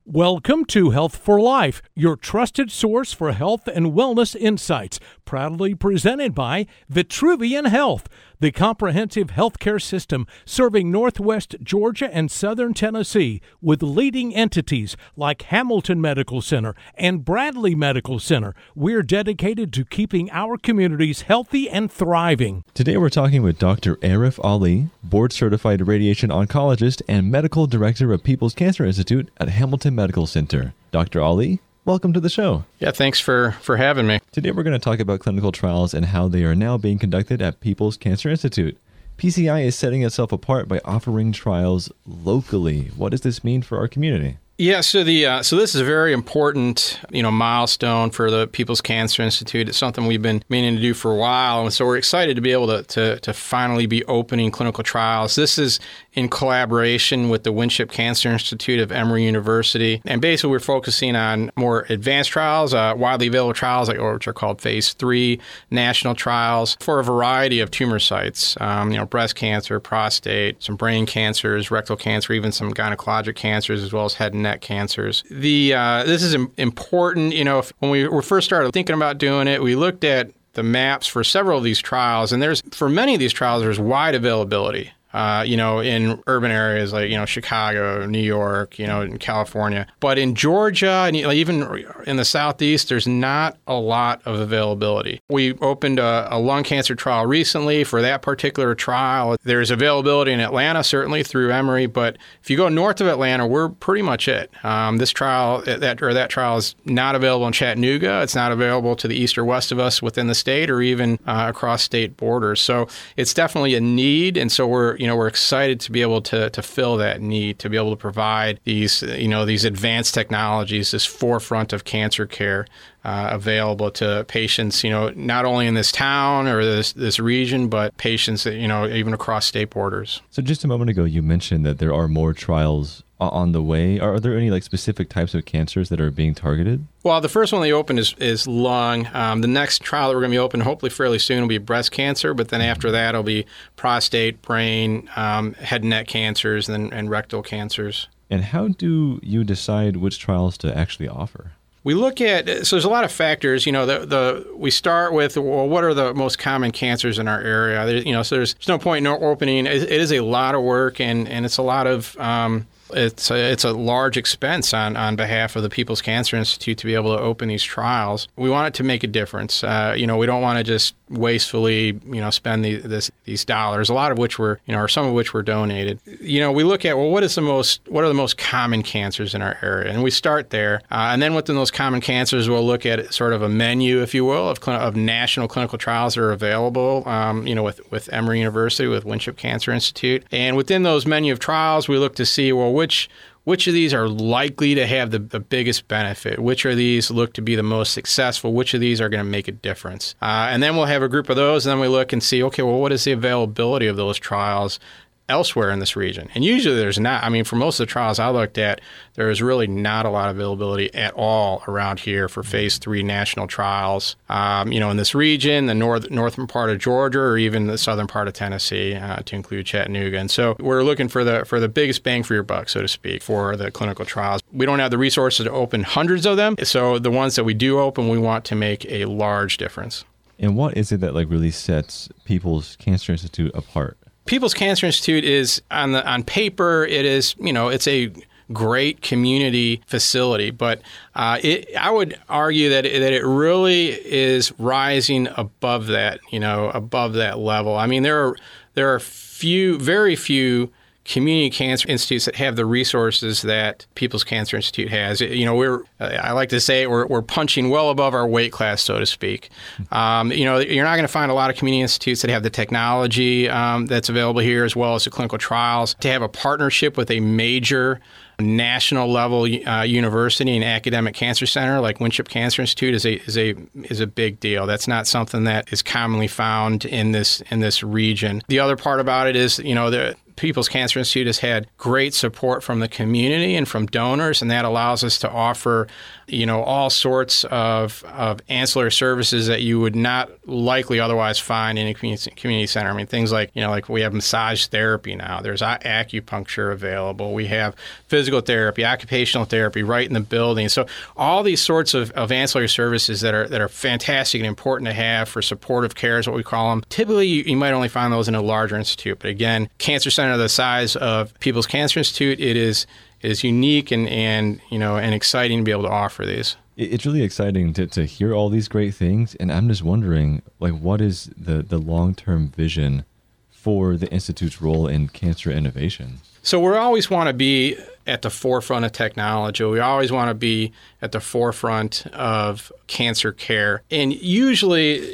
Welcome to Health for Life, your trusted source for health and wellness insights, proudly presented by Vitruvian Health, the comprehensive healthcare system serving Northwest Georgia and Southern Tennessee with leading entities like Hamilton Medical Center and Bradley Medical Center. We're dedicated to keeping our communities healthy and thriving. Today we're talking with Dr. Arif Ali, board-certified radiation oncologist and medical director of People's Cancer Institute at Hamilton Medical Center. Dr. Ali, welcome to the show. Yeah, thanks for having me. Today we're going to talk about clinical trials and how they are now being conducted at People's Cancer Institute. PCI is setting itself apart by offering trials locally. What does this mean for our community? Yeah, so this is a very important, milestone for the People's Cancer Institute. It's something we've been meaning to do for a while, and so we're excited to be able to finally be opening clinical trials. This is in collaboration with the Winship Cancer Institute of Emory University, and basically we're focusing on more advanced trials, widely available trials, which are called Phase 3 national trials for a variety of tumor sites. Breast cancer, prostate, some brain cancers, rectal cancer, even some gynecologic cancers, as well as head and neck cancers. This is important. When we first started thinking about doing it, we looked at the maps for several of these trials, and for many of these trials, there's wide availability. In urban areas like, Chicago, New York, in California. But in Georgia and even in the Southeast, there's not a lot of availability. We opened a lung cancer trial recently. For that particular trial, there's availability in Atlanta, certainly through Emory. But if you go north of Atlanta, we're pretty much it. This trial, that trial is not available in Chattanooga. It's not available to the east or west of us within the state or even across state borders. So it's definitely a need. And so we're excited to be able to fill that need, to be able to provide these advanced technologies, this forefront of cancer care available to patients, not only in this town or this region, but patients, even across state borders. So just a moment ago, you mentioned that there are more trials on the way. Are there any specific types of cancers that are being targeted? Well, the first one they opened is lung. The next trial that we're going to be open hopefully fairly soon will be breast cancer, but then after that it'll be prostate, brain, head and neck cancers, and rectal cancers. And how do you decide which trials to actually offer? We look at, so there's a lot of factors, we start with, what are the most common cancers in our area? So there's no point in opening. It is a lot of work and it's a lot of, it's a large expense on behalf of the People's Cancer Institute to be able to open these trials. We want it to make a difference. We don't want to just wastefully, spend these dollars, a lot of which were, or some of which were donated. We look at, what are the most common cancers in our area? And we start there. And then within those common cancers, we'll look at sort of a menu, if you will, of national clinical trials that are available, with Emory University, with Winship Cancer Institute. And within those menu of trials, we look to see, which of these are likely to have the biggest benefit? Which of these look to be the most successful? Which of these are going to make a difference? And then we'll have a group of those, and then we look and see, what is the availability of those trials elsewhere in this region? And usually there's not. For most of the trials I looked at, there is really not a lot of availability at all around here for Phase 3 national trials, in this region, the northern part of Georgia, or even the southern part of Tennessee, to include Chattanooga. And so we're looking for the biggest bang for your buck, so to speak, for the clinical trials. We don't have the resources to open hundreds of them, so the ones that we do open, we want to make a large difference. And what is it that really sets People's Cancer Institute apart? People's Cancer Institute is, on paper, it is, it's a great community facility, but I would argue that it really is rising above that, above that level. There are very few community cancer institutes that have the resources that People's Cancer Institute has. I like to say we're punching well above our weight class, so to speak. You're not going to find a lot of community institutes that have the technology that's available here, as well as the clinical trials. To have a partnership with a major national level university and academic cancer center like Winship Cancer Institute is a big deal. That's not something that is commonly found in this region. The other part about it is, People's Cancer Institute has had great support from the community and from donors, and that allows us to offer, all sorts of ancillary services that you would not likely otherwise find in a community center. I mean, things like, like we have massage therapy now. There's acupuncture available. We have physical therapy, occupational therapy right in the building. So all these sorts of ancillary services that are fantastic and important to have for supportive care is what we call them. Typically, you might only find those in a larger institute. But again, cancer center the size of People's Cancer Institute, it is unique and exciting to be able to offer these. It's really exciting to hear all these great things, and I'm just wondering, what is the long-term vision for the Institute's role in cancer innovation? So we always want to be at the forefront of technology. We always want to be at the forefront of cancer care. And usually,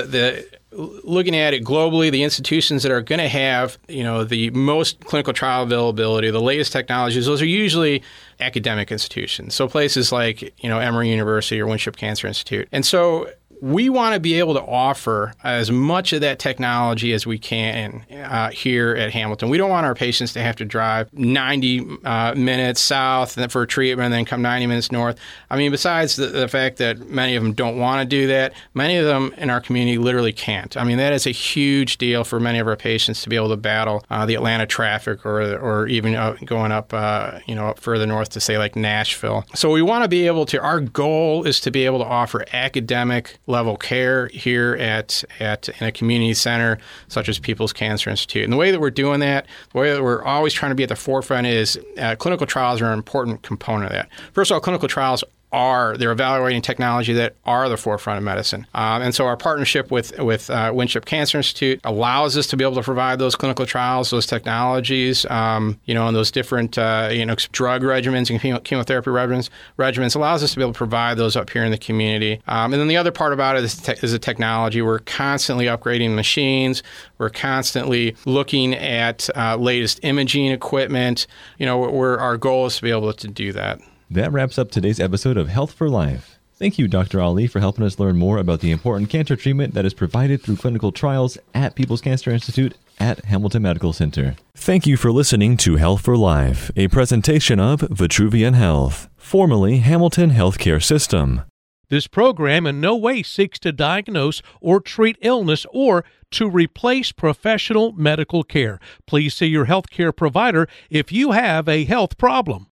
looking at it globally, the institutions that are going to have, the most clinical trial availability, the latest technologies, those are usually academic institutions. So places like, Emory University or Winship Cancer Institute. And so we want to be able to offer as much of that technology as we can here at Hamilton. We don't want our patients to have to drive 90 minutes south for a treatment and then come 90 minutes north. I mean, besides the fact that many of them don't want to do that, many of them in our community literally can't. I mean, that is a huge deal for many of our patients to be able to battle the Atlanta traffic or even going up, up further north to say like Nashville. So we want to be able to, our goal is to be able to offer academic level care here in a community center such as People's Cancer Institute. And the way that we're doing that, the way that we're always trying to be at the forefront is clinical trials are an important component of that. First of all, clinical trials they're evaluating technology that are the forefront of medicine. And so our partnership with Winship Cancer Institute allows us to be able to provide those clinical trials, those technologies, and those different, drug regimens and chemotherapy regimens allows us to be able to provide those up here in the community. And then the other part about it is the technology. We're constantly upgrading machines. We're constantly looking at latest imaging equipment. Our goal is to be able to do that. That wraps up today's episode of Health for Life. Thank you, Dr. Ali, for helping us learn more about the important cancer treatment that is provided through clinical trials at People's Cancer Institute at Hamilton Medical Center. Thank you for listening to Health for Life, a presentation of Vitruvian Health, formerly Hamilton Healthcare System. This program in no way seeks to diagnose or treat illness or to replace professional medical care. Please see your healthcare provider if you have a health problem.